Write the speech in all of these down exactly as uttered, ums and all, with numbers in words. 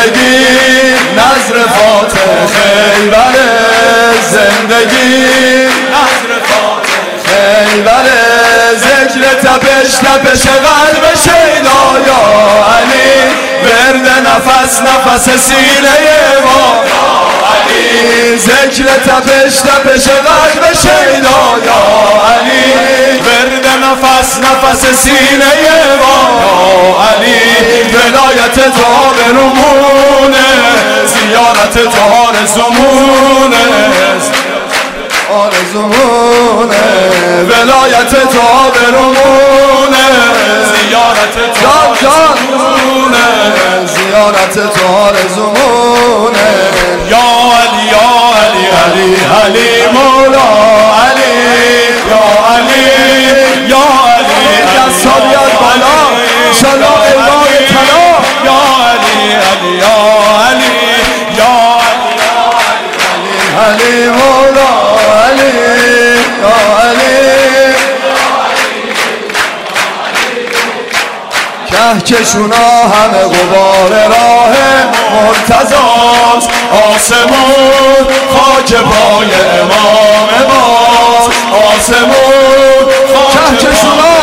زندگی نظر فاتح خیبر زندگی نظر فاتح خیبر ذکر تپش تپش قلب شیدا یا علی ورد نفس نفس سینه ما یا علی ذکر تپش تپش قلب شیدا یا علی ورد نفس نفس سینه ما یا علی ولایت تو آرزومونه زیارت تو آرزومونه آرزومونه ولایت تو آرزومونه زیارت تو آرزومونه زیارت تو آرزومونه یا علی یا علی علی علی مولا علی یا علی یا علی دستا بیاد بالا انشالله ایوان طلا یا علی علی یا علی یا علی علی مولا علی یا علی کهکشونا همه غبار راه مرتضاست آسمون خاک پای امام ماست آسمون کهکشونا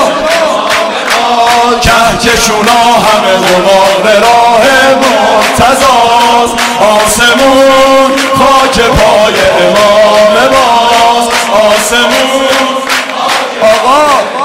کهکشونا همه غبار راه مرتضاست آسمون خاک پای امام ماست آسمون آقا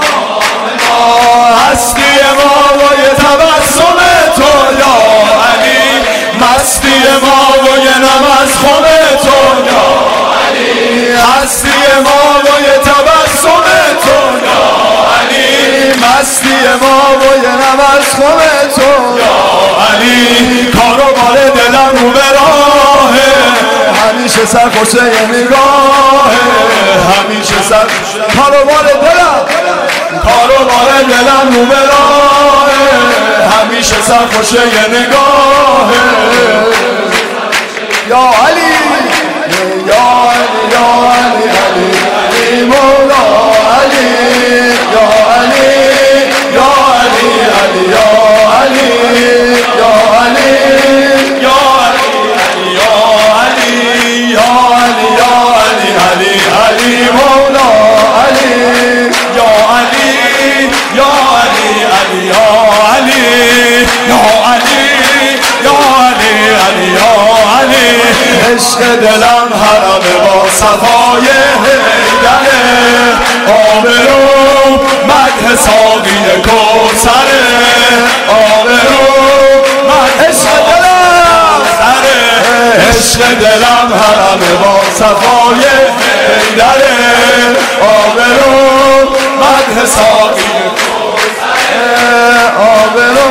هستی ما و یه تبسم تو یا علی مستی ما و یه نماز خون تو یا علی هستی ما و یه تبسم تو یا علی مستی ما و یه نماز خون تو یا علی کاروبار دلم رو به راهه همیشه سرخوشه نگاهه همیشه سرخوشه کاروبار دلم کاروبار دلم رو به راهه همیشه سرخوشه نگاهه یا علی یا علی یا علی علی علی مولا علی یا علی یا علی علی یا علی یا علی یا علی یا علی یا علی یا علی علی علی مولا علی یا علی یا علی علی یا علی یا علی یا علی علی یا علی عشق دلم حرم با صفای حیدره آبرو مدح ساقی کوثره آبرو مدح عشق دلم سره عشق دلم حرم با صفای حیدره آبرو مدح ساقی کوثره آبرو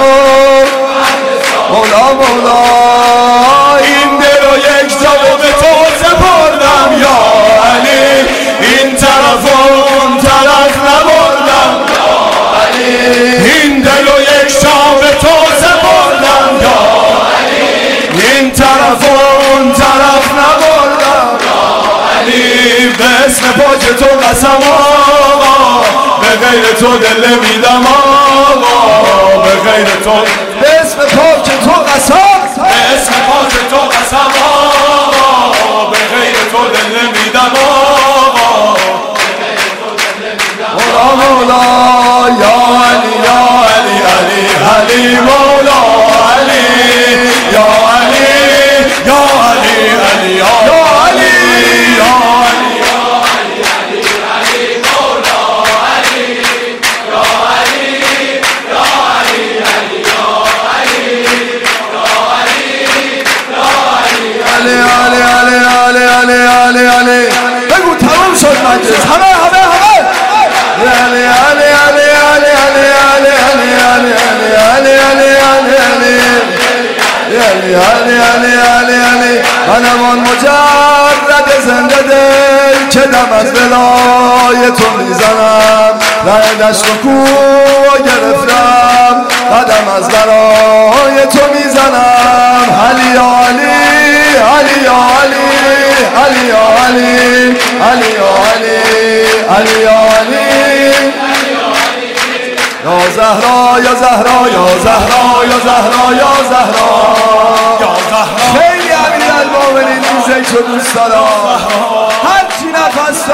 مولا مولا این دل و یک جا به تو سپردم یا علی این طرف و اون طرف نبردم یا علی این دل و یک جا به تو سپردم یا علی این طرف و اون طرف نبردم یا علی به اسم پاک تو قسم آقا به غیر تو دل نمیدم آقا به غیر تو به اسم پاک تو قسم به اسم پاک تو قسم آقا به غیر تو دل نمیدم آقا مولا مولا یا علی یا علی علی علی مولا علی یا علی یا علی علی یا علی یا علی بگو تمام شد مجلس همه همه همه علی علی علی علی علی علی علی علی علی علی علی علی علی علی علی علی منم آن مجرد زنده دل که دم از ولای تو میزنم ره دشت و کوه گرفتم قدم از برای تو میزنم علی علی علی علی علی علی علی علی علی علی یا زهرا یا زهرا یا زهرا یا زهرا یا زهرا یا زیتون دوست دارم، هرچی نفس